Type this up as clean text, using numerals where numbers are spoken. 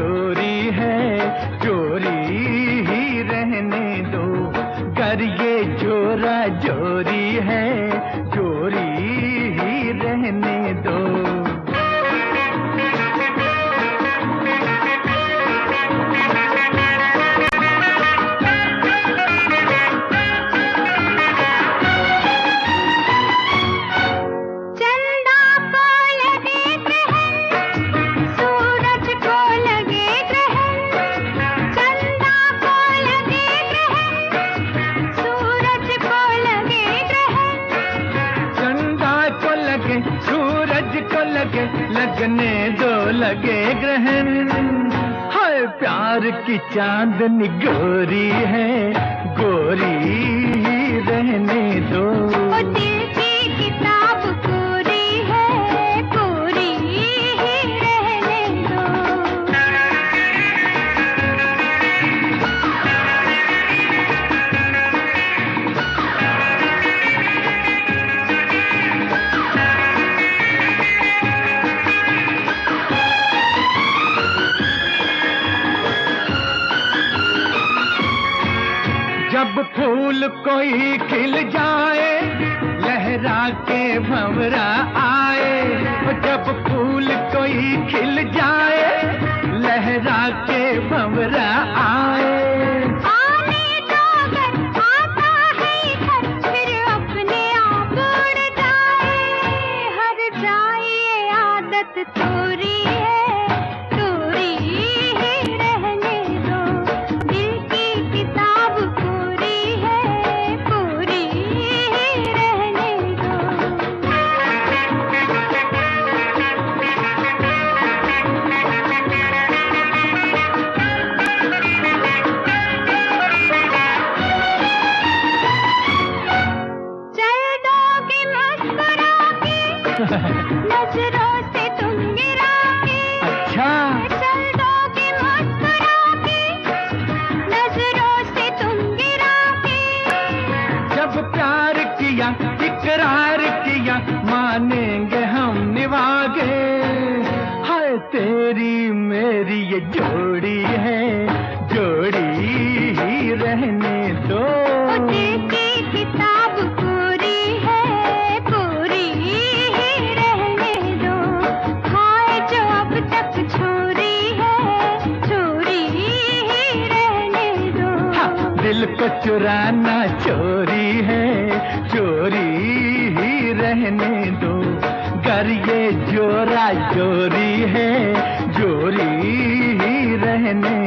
जोरी है, जोरी ही रहने दो। गर ये जोरा जोरी है, जोरी ही रहने दो। सूरज को लगे, लगने दो लगे ग्रहण। हाय प्यार की चांदनी गोरी है, गोरी ही रहने दो। ओ दिल की किताब कोरी है, कोरी ही रहने दो। जब फूल कोई खिल जाए, लहरा के भंवरा आए। जब फूल कोई खिल जाए, लहरा के भंवरा आए। आने दो अगर आता है इधर, फिर अपने आप उड़ जाए। हर जाए ये आदत तोरी है, तोरी ही रहने दो। दिल की किताब कोरी है, कोरी ही रहने दो। चल दोगे मुस्कुरा के, नजरों से तुम गिरा के। अच्छा चल दोगे मुस्कुरा के, नजरों से तुम गिरा के। जब प्यार किया, इकरार किया, मानेंगे हम निभागे। हाय तेरी मेरी ये जोड़ी है, जोड़ी ही रहने दो। ओ दिल की किताब कोरी है, कोरी ही रहने दो। हाय जो अब तक छोरी है, छोरी ही रहने दो। हाँ, दिल को चुराना चोरी है, चोरी ही रहने दो। गर ये जोरा जोरी है, जोरी ही रहने